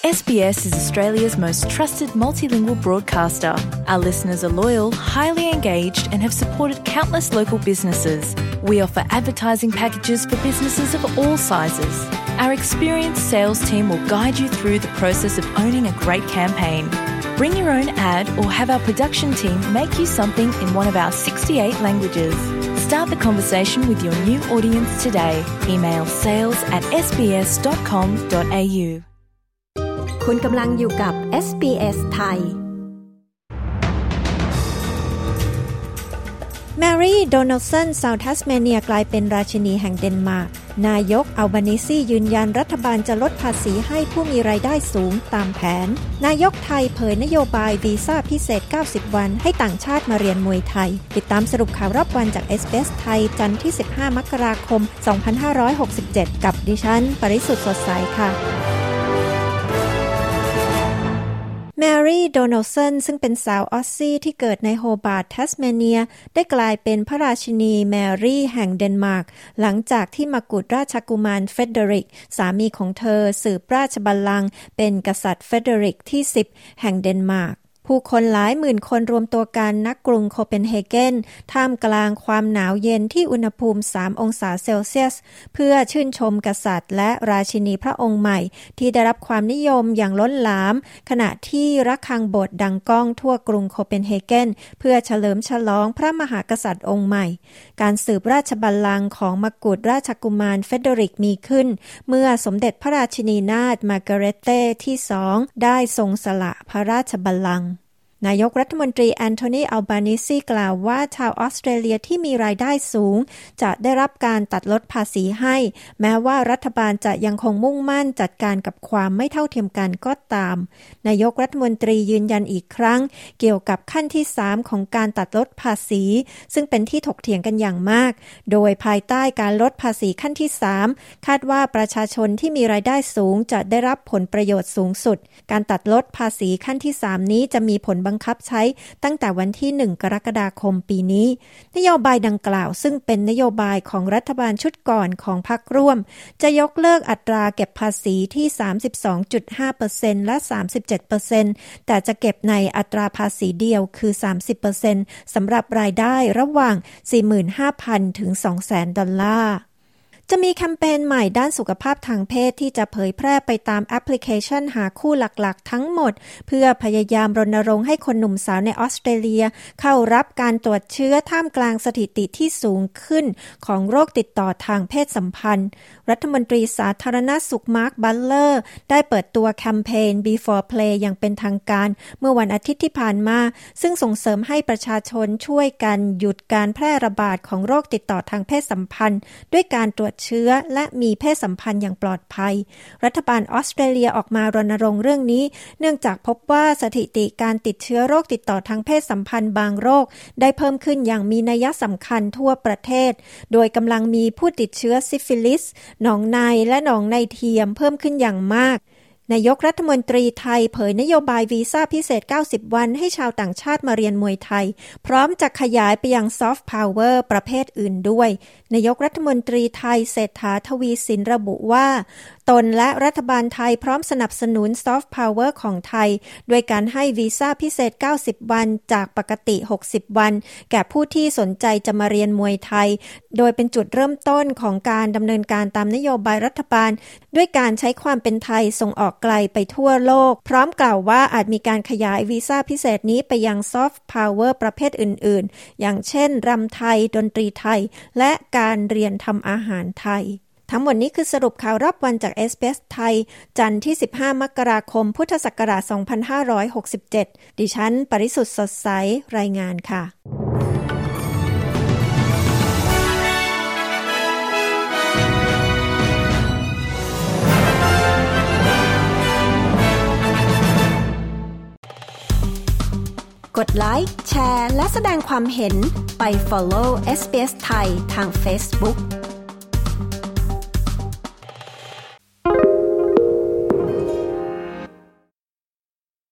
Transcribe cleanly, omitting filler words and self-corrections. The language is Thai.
SBS is Australia's most trusted multilingual broadcaster. Our listeners are loyal, highly engaged, and have supported countless local businesses. We offer advertising packages for businesses of all sizes. Our experienced sales team will guide you through the process of owning a great campaign. Bring your own ad or have our production team make you something in one of our 68 languages. Start the conversation with your new audience today. Email sales@sbs.com.au คุณกำลังอยู่กับ SBS ไทยแมรี่โดนัลสันชาวทัสเมเนียกลายเป็นราชินีแห่งเดนมาร์กนายกอัลบานีซียืนยันรัฐบาลจะลดภาษีให้ผู้มีรายได้สูงตามแผนนายกไทยเผยนโยบายวีซ่าพิเศษ90วันให้ต่างชาติมาเรียนมวยไทยติดตามสรุปข่าวรอบวันจาก SBS ไทยจันทร์ที่15มกราคม2567กับดิฉันปริสุทธิ์สดใสค่ะแมรี่โดนัลสันซึ่งเป็นสาวออสซี่ที่เกิดในโฮบาร์ตทัสเมเนียได้กลายเป็นพระราชินีแมรี่แห่งเดนมาร์กหลังจากที่มกุฎราชกุมารเฟเดริกสามีของเธอสืบราชบัลลังก์เป็นกษัตริย์เฟเดริกที่10แห่งเดนมาร์กผู้คนหลายหมื่นคนรวมตัวกันณกรุงโคเปนเฮเกนท่ามกลางความหนาวเย็นที่อุณหภูมิ3องศาเซลเซียสเพื่อชื่นชมกษัตริย์และราชินีพระองค์ใหม่ที่ได้รับความนิยมอย่างล้นหลามขณะที่ระฆังโบสถ์ดังก้องทั่วกรุงโคเปนเฮเกนเพื่อเฉลิมฉลองพระมหากษัตริย์องค์ใหม่การสืบราชบัลลังก์ของมกุฎราชกุมารเฟเดริกมีขึ้นเมื่อสมเด็จพระราชินีนาถมาร์กาเร็ตเต้ที่2ได้ทรงสละพระราชบัลลังก์นายกรัฐมนตรีแอนโทนีอัลบานีซีกล่าวว่าชาวออสเตรเลียที่มีรายได้สูงจะได้รับการตัดลดภาษีให้แม้ว่ารัฐบาลจะยังคงมุ่งมั่นจัดการกับความไม่เท่าเทียมกันก็ตามนายกรัฐมนตรียืนยันอีกครั้งเกี่ยวกับขั้นที่3ของการตัดลดภาษีซึ่งเป็นที่ถกเถียงกันอย่างมากโดยภายใต้การลดภาษีขั้นที่3คาดว่าประชาชนที่มีรายได้สูงจะได้รับผลประโยชน์สูงสุดการตัดลดภาษีขั้นที่3นี้จะมีผลบังคับใช้ตั้งแต่วันที่1กรกฎาคมปีนี้นโยบายดังกล่าวซึ่งเป็นนโยบายของรัฐบาลชุดก่อนของพรรคร่วมจะยกเลิกอัตราเก็บภาษีที่ 32.5% และ 37% แต่จะเก็บในอัตราภาษีเดียวคือ 30% สำหรับรายได้ระหว่าง 45,000 ถึง 200,000 ดอลลาร์จะมีแคมเปญใหม่ด้านสุขภาพทางเพศที่จะเผยแพร่ไปตามแอปพลิเคชันหาคู่หลักๆทั้งหมดเพื่อพยายามรณรงค์ให้คนหนุ่มสาวในออสเตรเลียเข้ารับการตรวจเชื้อท่ามกลางสถิติที่สูงขึ้นของโรคติดต่อทางเพศสัมพันธ์รัฐมนตรีสาธารณสุขมาร์คบัตเลอร์ได้เปิดตัวแคมเปญ Before Play อย่างเป็นทางการเมื่อวันอาทิตย์ที่ผ่านมาซึ่งส่งเสริมให้ประชาชนช่วยกันหยุดการแพร่ระบาดของโรคติดต่อทางเพศสัมพันธ์ด้วยการตรวจเชื้อและมีเพศสัมพันธ์อย่างปลอดภัยรัฐบาลออสเตรเลียออกมารณรงค์เรื่องนี้เนื่องจากพบว่าสถิติการติดเชื้อโรคติดต่อทางเพศสัมพันธ์บางโรคได้เพิ่มขึ้นอย่างมีนัยสำคัญทั่วประเทศโดยกำลังมีผู้ติดเชื้อซิฟิลิสหนองในและหนองในเทียมเพิ่มขึ้นอย่างมากนายกรัฐมนตรีไทยเผยนโยบายวีซ่าพิเศษ90วันให้ชาวต่างชาติมาเรียนมวยไทยพร้อมจะขยายไปยังซอฟต์พาวเวอร์ประเภทอื่นด้วยนายกรัฐมนตรีไทยเศรษฐาทวีสินระบุว่าตนและรัฐบาลไทยพร้อมสนับสนุนซอฟต์พาวเวอร์ของไทยด้วยการให้วีซ่าพิเศษ90วันจากปกติ60วันแก่ผู้ที่สนใจจะมาเรียนมวยไทยโดยเป็นจุดเริ่มต้นของการดำเนินการตามนโยบายรัฐบาลด้วยการใช้ความเป็นไทยส่งออกไกลไปทั่วโลกพร้อมกล่าวว่าอาจมีการขยายวีซ่าพิเศษนี้ไปยังซอฟต์พาวเวอร์ประเภทอื่นๆอย่างเช่นรำไทยดนตรีไทยและการเรียนทำอาหารไทยทั้งหมดนี้คือสรุปข่าวรอบวันจาก SBS ไทยจันทร์ที่15มกราคมพุทธศักราช2567ดิฉันปริสุทธิ์สดใสรายงานค่ะกดไลค์แชร์และแสดงความเห็นไป follow SBS ไทยทาง Facebook